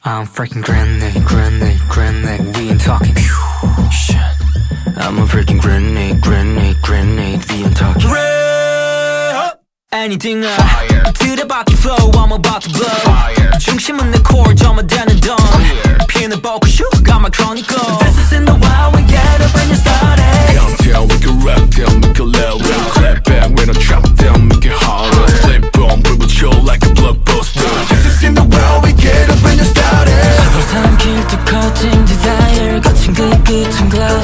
I'm freaking grenade, grenade, grenade. We ain't talking shit. I'm a freaking grenade, grenade, grenade. We ain't talking anything 들어박힌 flow, I'm about to blow. 중심은 내 core, 점화되는 돈. 피는 볶고 shoot, got my chronicle. This is in the wild, we get up when you started. Downtown, we can rap down, make it loud. We'll clap back when I drop down, make it harder. Play bomb, we will chill like a blockbuster. This is in the wild, we get up when you started. 삼킬 또 커진 desire, 거친 그 끝은 glow.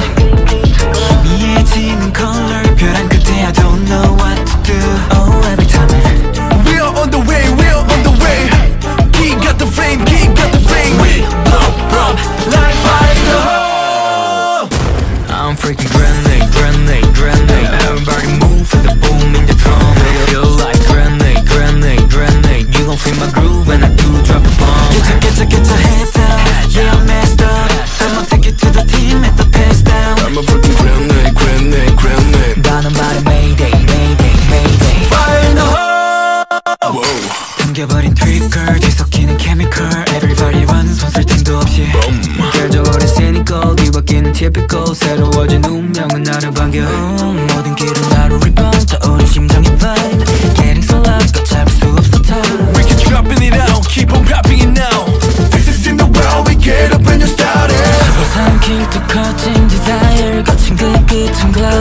희미해지는 color, 벼랑 끝에 I don't know what to do. Oh, every time we are on the way, we are on the way. Key got the flame, key got the flame. We blow up like fire. I'm freaking grenade, grenade, grenade. Everybody move for the boom in the drum. I feel like grenade, grenade, grenade. You gon' feel my groove when I do drop a bomb. Get your head down, yeah I'm messed up. I'ma take it to the team at the pass down. I'm a freaking grenade, grenade, grenade. 나는 말해 mayday, mayday, mayday. Fire in the hole. 당겨버린 트리거, 뒤섞이는 chemical. Everybody run, 손쓸 틈도 없이. 깨져버린 cynical, 뒤바뀌는 typical. 새로워진 운명은 나를 반겨. 모든 길은 나로 rebound, 떠오른 심장의 vibe. Getting so loud, 걷잡을 수 없어 time. We keep dropping it out, keep on rapping it now. This is in the world, we get up when you started. 삼킬 또 커진 desire, 거친 그 끝은 glow.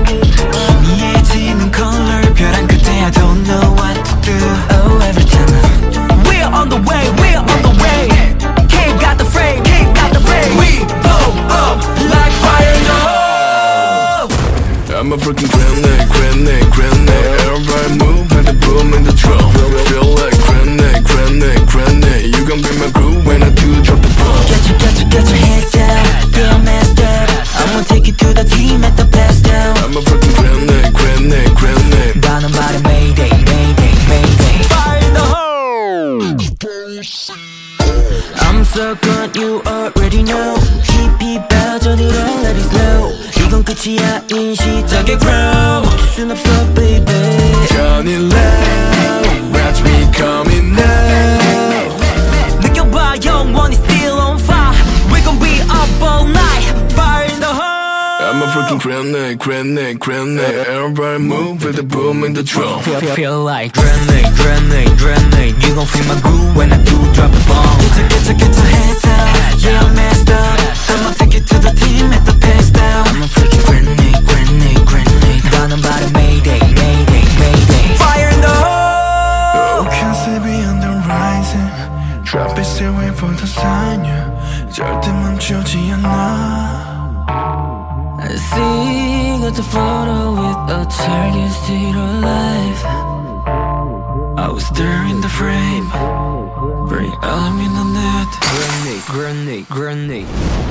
희미해지는 color, 벼랑 끝에 I don't know what to do. Oh, every time we're on the way, we're on the way. King got the frame, king got the frame. We blow up like fire in the hole. I'm a freaking grenade, grenade, grenade. Everybody move at the boom in the drum. Feel like grenade, grenade, grenade. You gon' be my groove when I do drop the bomb. Get your head down, feel messed up. I'ma take you to the team at the blast down. I'm a freaking grenade, grenade, grenade. 나는 말해 mayday, mayday, mayday. Fire in the hole. I'm so good, you already know. 깊이 빠져들어, let it slow. 이건 끝이 아닌 시작의 ground. 멈출 순 없어, baby. Turn it loud, watch me coming now. 느껴봐, 영원히 still on fire. We gon' be up all night. Fire in the hole. I'm a freaking grenade, grenade, grenade. Everybody move with the boom in the drum. Feel like grenade, grenade, grenade. You gon' feel my groove when I do drop a bomb. Get your head down, yeah I'm messed up. I'ma take it to the team at the pass down. I'm a freaking grenade, grenade, grenade. 나는 말해 mayday, mayday, mayday. Fire in the hole. Oh, can see beyond the horizon. Drop it, still wait for the sign. Yeah. 절대 멈추지 않아. I see, got the photo with a target still alive. I was there in the frame. Bring all in the net. Grenade, grenade, grenade.